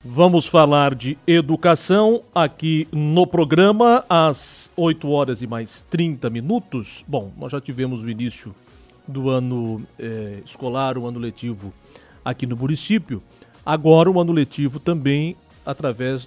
Vamos falar de educação aqui no programa às 8 horas e mais 30 minutos. Bom, nós já tivemos o início do ano escolar, o ano letivo aqui no município. Agora o ano letivo também através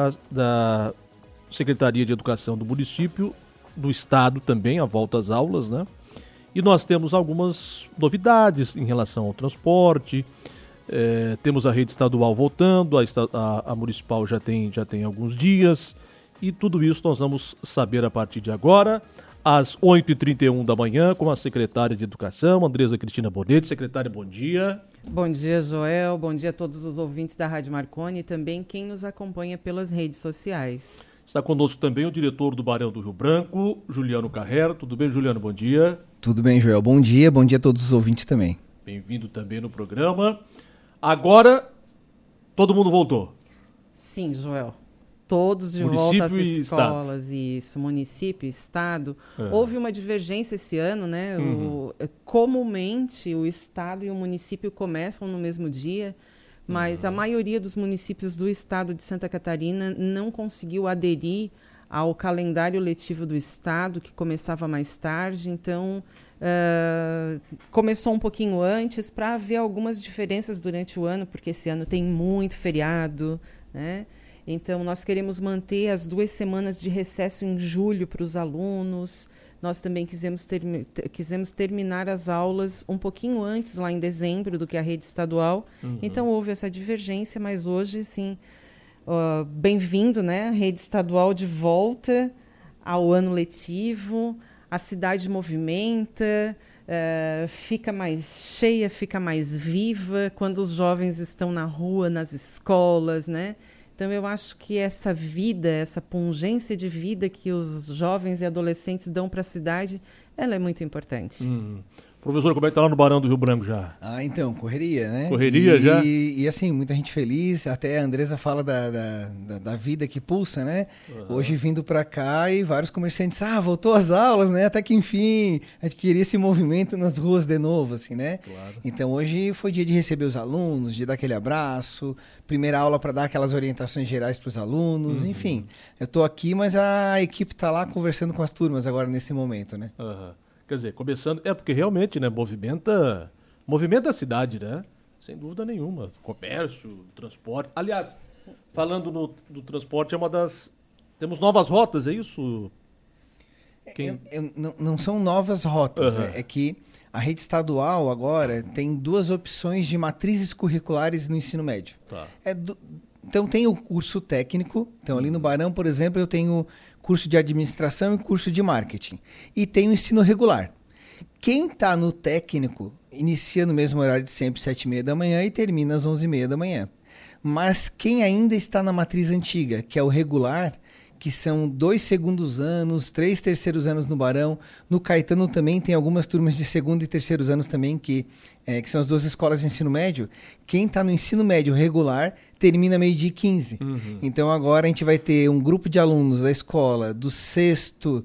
da Secretaria de Educação do município, do estado também, a volta às aulas, né? E nós temos algumas novidades em relação ao transporte. Temos a rede estadual voltando, a municipal já tem alguns dias, e tudo isso nós vamos saber a partir de agora, às 8h31 da manhã, com a secretária de Educação, Andresa Cristina Bonetti. Secretária, bom dia. Bom dia, Joel, bom dia a todos os ouvintes da Rádio Marconi e também quem nos acompanha pelas redes sociais. Está conosco também o diretor do Barão do Rio Branco, Juliano Carrera. Tudo bem, Juliano? Bom dia. Tudo bem, Joel. Bom dia a todos os ouvintes também. Bem-vindo também no programa. Agora, todo mundo voltou. Sim, Joel. Todos de volta às escolas, isso, município e estado. Houve uma divergência esse ano, né? Comumente, o estado e o município começam no mesmo dia, mas a maioria dos municípios do estado de Santa Catarina não conseguiu aderir ao calendário letivo do estado, que começava mais tarde, então começou um pouquinho antes para haver algumas diferenças durante o ano, porque esse ano tem muito feriado, né? Então, nós queremos manter as 2 semanas de recesso em julho para os alunos. Nós também quisemos terminar as aulas um pouquinho antes, lá em dezembro, do que a rede estadual. Então, houve essa divergência, mas hoje, sim, bem-vindo, né? A rede estadual de volta ao ano letivo. A cidade movimenta, fica mais cheia, fica mais viva quando os jovens estão na rua, nas escolas, né? Então, eu acho que essa vida, essa pungência de vida que os jovens e adolescentes dão para a cidade, ela é muito importante. Professor, como é que está lá no Barão do Rio Branco já? Então, correria, né? Correria já? E assim, muita gente feliz, até a Andresa fala da vida que pulsa, né? Hoje vindo para cá e vários comerciantes, voltou às aulas, né? Até que enfim, a gente queria esse movimento nas ruas de novo, assim, né? Claro. Então hoje foi dia de receber os alunos, de dar aquele abraço, primeira aula para dar aquelas orientações gerais para os alunos, enfim. Eu estou aqui, mas a equipe está lá conversando com as turmas agora nesse momento, né? Quer dizer, começando... porque realmente, né, movimenta a cidade, né? Sem dúvida nenhuma. Comércio, transporte. Aliás, falando do transporte, é uma das... Temos novas rotas, é isso? Não são novas rotas, é que a rede estadual agora tem 2 opções de matrizes curriculares no ensino médio. Tá. Então tem o curso técnico, então ali no Barão, por exemplo, eu tenho curso de administração e curso de marketing. E tem o ensino regular. Quem está no técnico inicia no mesmo horário de sempre, 7h30 da manhã, e termina às 11h30 da manhã. Mas quem ainda está na matriz antiga, que é o regular, que são 2 segundos anos, 3 terceiros anos no Barão. No Caetano também tem algumas turmas de segundo e terceiros anos também, que são as 2 escolas de ensino médio. Quem está no ensino médio regular termina 12h15. Então agora a gente vai ter um grupo de alunos da escola do 6º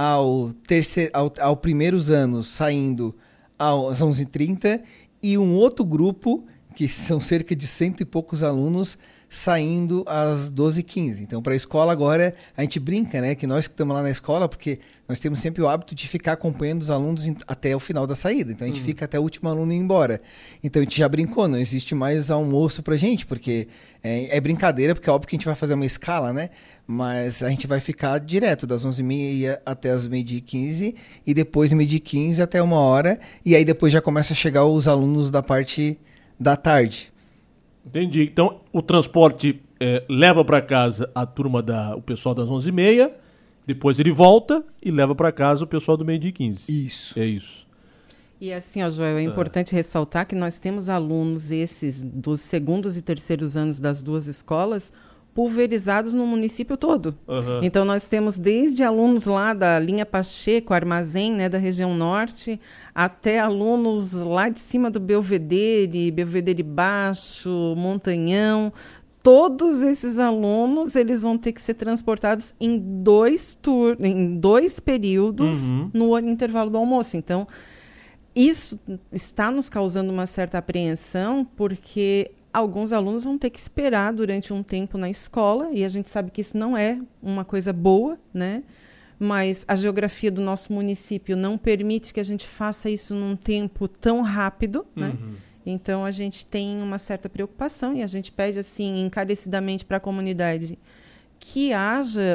ao primeiros anos saindo às 11h30 e um outro grupo, que são cerca de 100 e poucos alunos, saindo às 12h15. Então, para a escola agora, a gente brinca, né? Que nós que estamos lá na escola, porque nós temos sempre o hábito de ficar acompanhando os alunos até o final da saída. Então, a gente fica até o último aluno ir embora. Então, a gente já brincou, não existe mais almoço pra gente, porque é brincadeira, porque é óbvio que a gente vai fazer uma escala, né? Mas a gente vai ficar direto das 11h30 até as 12h15 e depois 12h15 até 1h. E aí depois já começa a chegar os alunos da parte da tarde. Entendi. Então, o transporte leva para casa a turma o pessoal das 11h30, depois ele volta e leva para casa o pessoal do 12h15. Isso. É isso. E assim, Joel, é importante ressaltar que nós temos alunos esses dos segundos e terceiros anos das 2 escolas pulverizados no município todo. Então, nós temos desde alunos lá da linha Pacheco, Armazém, né, da região norte, até alunos lá de cima do Belvedere Baixo, Montanhão. Todos esses alunos, eles vão ter que ser transportados em 2 períodos no intervalo do almoço. Então, isso está nos causando uma certa apreensão, porque alguns alunos vão ter que esperar durante um tempo na escola, e a gente sabe que isso não é uma coisa boa, né? Mas a geografia do nosso município não permite que a gente faça isso num tempo tão rápido, né? Então, a gente tem uma certa preocupação e a gente pede, assim, encarecidamente para a comunidade que haja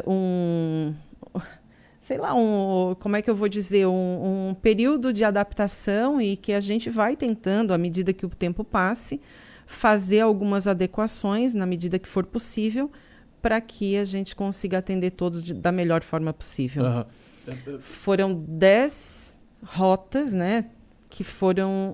como é que eu vou dizer, um período de adaptação, e que a gente vai tentando, à medida que o tempo passe, fazer algumas adequações na medida que for possível, para que a gente consiga atender todos da melhor forma possível. Foram 10 rotas, né, que foram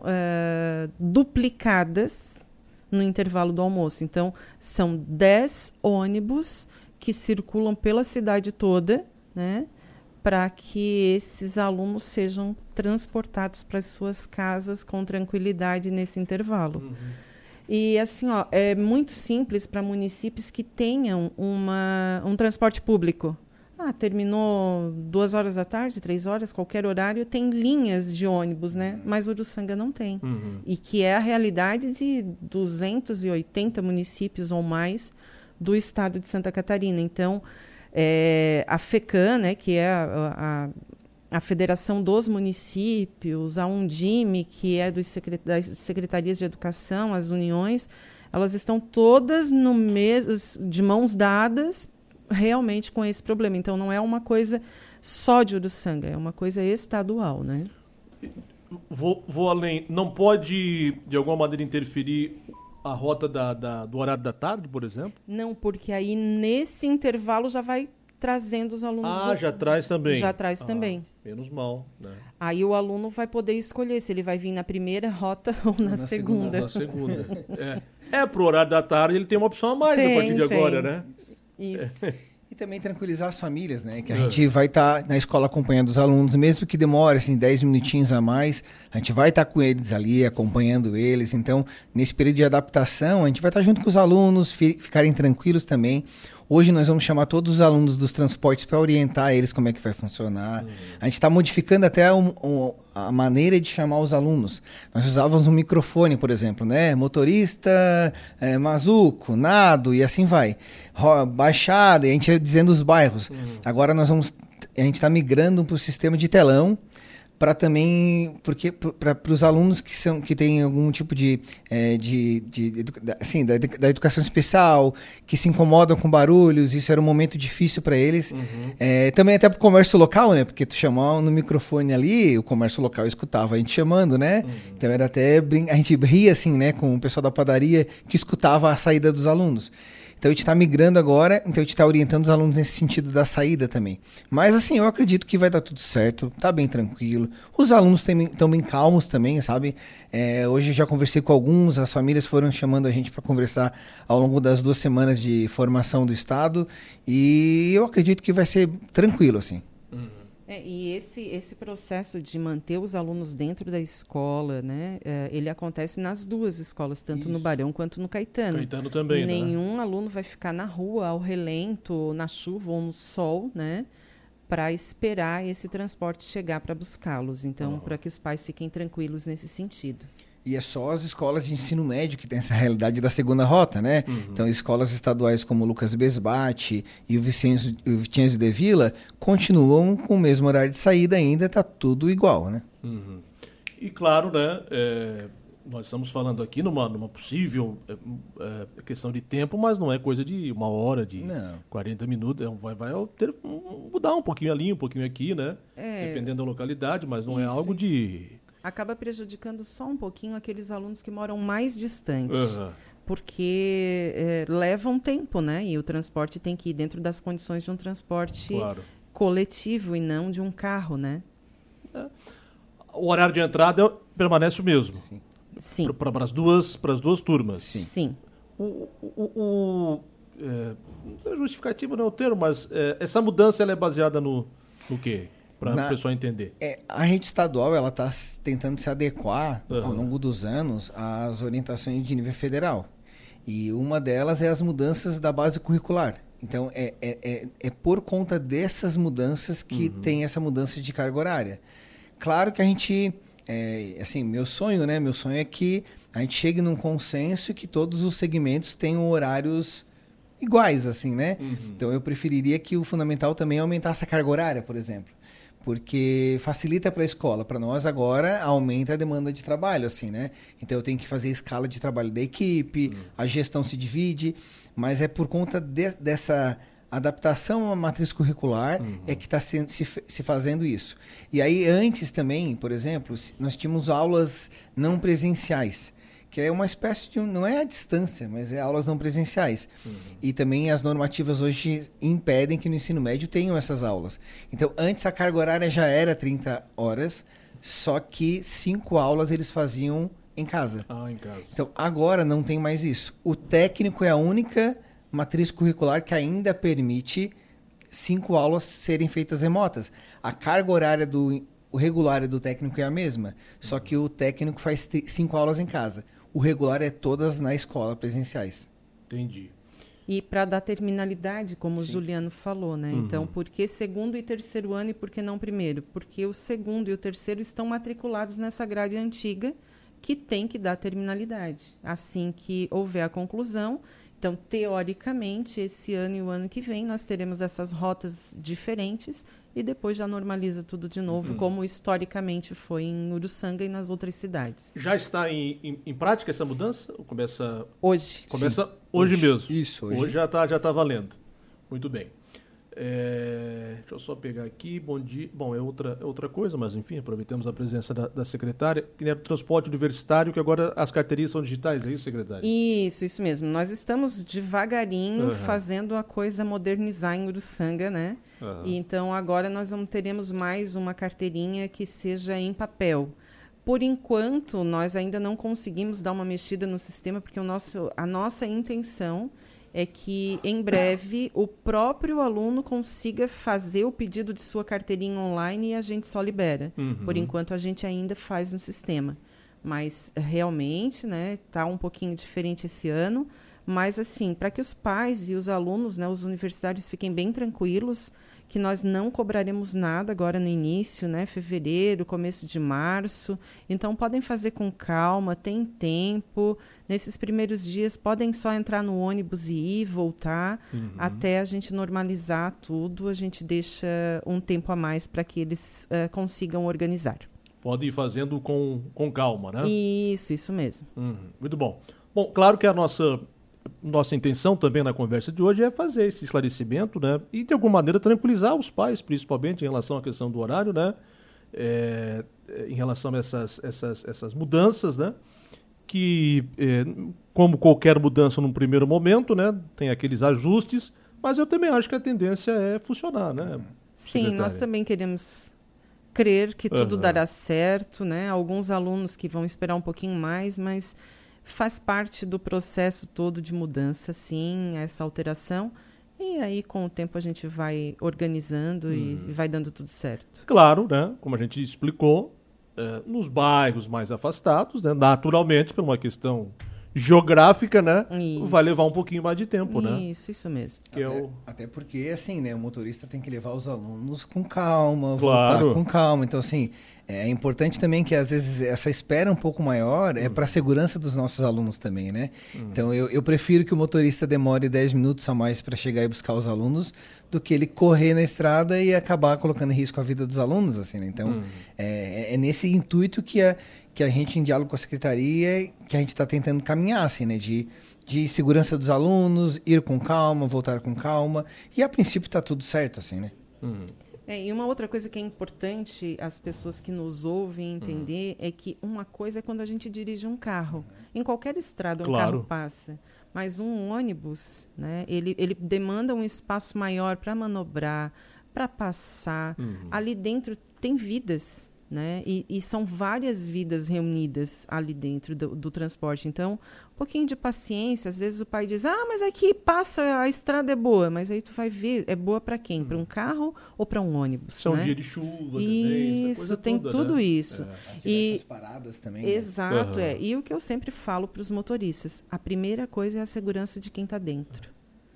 duplicadas no intervalo do almoço. Então, são 10 ônibus que circulam pela cidade toda, né, para que esses alunos sejam transportados para as suas casas com tranquilidade nesse intervalo. E, assim, é muito simples para municípios que tenham um transporte público. Terminou 2 horas da tarde, 3 horas, qualquer horário, tem linhas de ônibus, né? Mas Uruçanga não tem. E que é a realidade de 280 municípios ou mais do estado de Santa Catarina. Então, a FECAM, né, que é a Federação dos Municípios, a Undime, que é das Secretarias de Educação, as uniões, elas estão todas de mãos dadas realmente com esse problema. Então, não é uma coisa só de Uruçanga, é uma coisa estadual, né? Vou além. Não pode, de alguma maneira, interferir a rota do horário da tarde, por exemplo? Não, porque aí nesse intervalo já vai trazendo os alunos. Já traz também. Já traz também. Menos mal, né? Aí o aluno vai poder escolher se ele vai vir na primeira rota ou na segunda. Na segunda. Pro horário da tarde ele tem uma opção a mais a partir de agora, né? Isso. E também tranquilizar as famílias, né? Que a gente vai estar na escola acompanhando os alunos, mesmo que demore assim, 10 minutinhos a mais, a gente vai estar com eles ali, acompanhando eles. Então, nesse período de adaptação, a gente vai estar junto com os alunos, ficarem tranquilos também. Hoje nós vamos chamar todos os alunos dos transportes para orientar eles como é que vai funcionar. A gente está modificando até a maneira de chamar os alunos. Nós usávamos um microfone, por exemplo, né? Motorista, Mazuco, Nado e assim vai. Baixada, e a gente ia dizendo os bairros. Agora a gente está migrando para o sistema de telão, para também, porque para os alunos que têm algum tipo da educação especial, que se incomodam com barulhos, isso era um momento difícil para eles. Também até para o comércio local, né? Porque tu chamava no microfone ali, o comércio local escutava a gente chamando, né? Então era até a gente ria assim, né, com o pessoal da padaria que escutava a saída dos alunos. Então, a gente está migrando agora, então a gente está orientando os alunos nesse sentido da saída também. Mas, assim, eu acredito que vai dar tudo certo, tá bem tranquilo. Os alunos estão bem calmos também, sabe? Hoje eu já conversei com alguns, as famílias foram chamando a gente para conversar ao longo das 2 semanas de formação do Estado, e eu acredito que vai ser tranquilo, assim. E esse processo de manter os alunos dentro da escola, né, ele acontece nas 2 escolas, tanto no Barão quanto no Caetano. Caetano também, Nenhum aluno vai ficar na rua, ao relento, na chuva ou no sol, né, para esperar esse transporte chegar para buscá-los. Então, para que os pais fiquem tranquilos nesse sentido. E é só as escolas de ensino médio que tem essa realidade da segunda rota, né? Então, escolas estaduais como o Lucas Besbate e o Vicêncio de Vila continuam com o mesmo horário de saída ainda, tá tudo igual, né? E claro, né, nós estamos falando aqui numa possível questão de tempo, mas não é coisa de 1 hora, de 40 minutos, vai ter mudar um pouquinho ali, um pouquinho aqui, né? Dependendo da localidade, mas não é algo de... Acaba prejudicando só um pouquinho aqueles alunos que moram mais distante, porque leva um tempo, né? E o transporte tem que ir dentro das condições de um transporte coletivo e não de um carro, né? O horário de entrada permanece o mesmo? Sim. Para as duas turmas? Sim. Justificativo não é o termo, mas essa mudança ela é baseada no quê? Para o pessoal entender. A rede estadual ela está tentando se adequar ao longo dos anos às orientações de nível federal. E uma delas é as mudanças da base curricular. Então, é por conta dessas mudanças que tem essa mudança de carga horária. Claro que a gente assim, meu sonho, né? Meu sonho é que a gente chegue num consenso e que todos os segmentos tenham horários iguais, assim, né? Então eu preferiria que o fundamental também aumentasse a carga horária, por exemplo. Porque facilita para a escola. Para nós agora aumenta a demanda de trabalho, assim, né? Então eu tenho que fazer escala de trabalho da equipe, a gestão se divide, mas é por conta dessa adaptação à matriz curricular é que está se fazendo isso. E aí antes também, por exemplo, nós tínhamos aulas não presenciais, que é uma espécie de, não é à distância, mas é aulas não presenciais. E também as normativas hoje impedem que no ensino médio tenham essas aulas. Então, antes a carga horária já era 30 horas, só que 5 aulas eles faziam em casa. Em casa. Então, agora não tem mais isso. O técnico é a única matriz curricular que ainda permite 5 aulas serem feitas remotas. A carga horária o regular do técnico é a mesma, só que o técnico faz 5 aulas em casa. O regular é todas na escola, presenciais. Entendi. E para dar terminalidade, como o Juliano falou, né? Então, por que segundo e terceiro ano e por que não primeiro? Porque o segundo e o terceiro estão matriculados nessa grade antiga que tem que dar terminalidade. Assim que houver a conclusão, então, teoricamente, esse ano e o ano que vem, nós teremos essas rotas diferentes e depois já normaliza tudo de novo, como historicamente foi em Uruçanga e nas outras cidades. Já está em prática essa mudança? Ou começa hoje? Começa hoje mesmo? Isso, hoje. Hoje já tá valendo. Muito bem. Deixa eu só pegar aqui. Bom dia. Bom, é outra coisa, mas enfim, aproveitamos a presença da secretária. Que é o transporte universitário, que agora as carteirinhas são digitais, é isso, secretária? Isso mesmo. Nós estamos devagarinho fazendo a coisa modernizar em Uruçanga, né? E então agora nós teremos mais uma carteirinha que seja em papel. Por enquanto, nós ainda não conseguimos dar uma mexida no sistema, porque a nossa intenção é que, em breve, o próprio aluno consiga fazer o pedido de sua carteirinha online e a gente só libera. Por enquanto, a gente ainda faz no sistema. Mas, realmente, né, tá um pouquinho diferente esse ano. Mas, assim, para que os pais e os alunos, né, os universitários, fiquem bem tranquilos, que nós não cobraremos nada agora no início, né, fevereiro, começo de março. Então, podem fazer com calma, tem tempo. Nesses primeiros dias, podem só entrar no ônibus e ir, voltar, até a gente normalizar tudo. A gente deixa um tempo a mais para que eles consigam organizar. Pode ir fazendo com calma, né? Isso mesmo. Muito bom. Bom, claro que a nossa intenção também na conversa de hoje é fazer esse esclarecimento, né? E, de alguma maneira, tranquilizar os pais, principalmente em relação à questão do horário, né? Em relação a essas mudanças, né? Que, como qualquer mudança num primeiro momento, né? Tem aqueles ajustes, mas eu também acho que a tendência é funcionar, né? Sim, secretária? Nós também queremos crer que tudo dará certo, né? Alguns alunos que vão esperar um pouquinho mais, mas faz parte do processo todo de mudança, sim, essa alteração. E aí, com o tempo, a gente vai organizando e vai dando tudo certo. Claro, né? Como a gente explicou, nos bairros mais afastados, né? Naturalmente, por uma questão geográfica, né? Isso. Vai levar um pouquinho mais de tempo, né? Isso mesmo. Até porque, assim, né? O motorista tem que levar os alunos com calma, Claro. voltar com calma. Então, assim, é importante também que, às vezes, essa espera um pouco maior é para a segurança dos nossos alunos também, né? Então, eu prefiro que o motorista demore 10 minutos a mais para chegar e buscar os alunos do que ele correr na estrada e acabar colocando em risco a vida dos alunos, assim, né? Então, é nesse intuito que a gente, em diálogo com a secretaria, que a gente está tentando caminhar, assim, né? De segurança dos alunos, ir com calma, voltar com calma. E, a princípio, está tudo certo, assim, né? E uma outra coisa que é importante as pessoas que nos ouvem entender é que uma coisa é quando a gente dirige um carro. Em qualquer estrada, um carro passa. Mas um ônibus, né, ele demanda um espaço maior para manobrar, para passar. Ali dentro tem vidas, né? E são várias vidas reunidas ali dentro do transporte. Então, um pouquinho de paciência. Às vezes o pai diz, mas aqui passa, a estrada é boa. Mas aí tu vai ver, é boa para quem? Para um carro ou para um ônibus? São né? dia de chuva também. Isso, tem toda, tudo né? isso. E essas paradas também. Exato, E o que eu sempre falo para os motoristas, a primeira coisa é a segurança de quem está dentro.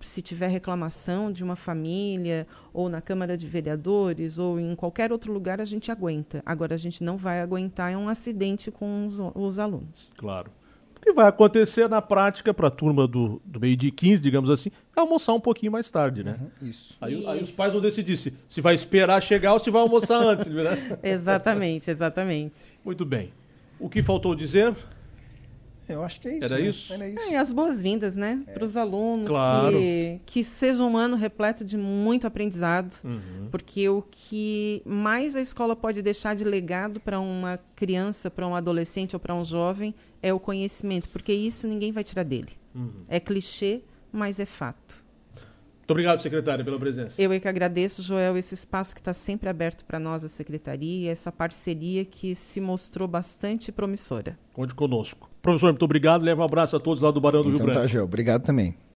se tiver reclamação de uma família, ou na Câmara de Vereadores, ou em qualquer outro lugar, a gente aguenta. Agora, a gente não vai aguentar um acidente com os alunos. Claro. O que vai acontecer na prática para a turma do meio-dia 15, digamos assim, é almoçar um pouquinho mais tarde, né? Isso. Aí os pais vão decidir se vai esperar chegar ou se vai almoçar antes, né? Exatamente. Muito bem. O que faltou dizer? Eu acho que é isso. Era isso? E as boas-vindas, né? Para os alunos. Claro. Que seja um ano repleto de muito aprendizado. Porque o que mais a escola pode deixar de legado para uma criança, para um adolescente ou para um jovem é o conhecimento. Porque isso ninguém vai tirar dele. É clichê, mas é fato. Muito obrigado, secretária, pela presença. Eu é que agradeço, Joel, esse espaço que está sempre aberto para nós, a secretaria, essa parceria que se mostrou bastante promissora. Conte conosco. Professor, muito obrigado. Leva um abraço a todos lá do Barão do Rio Branco. Tá, Joel. Obrigado também.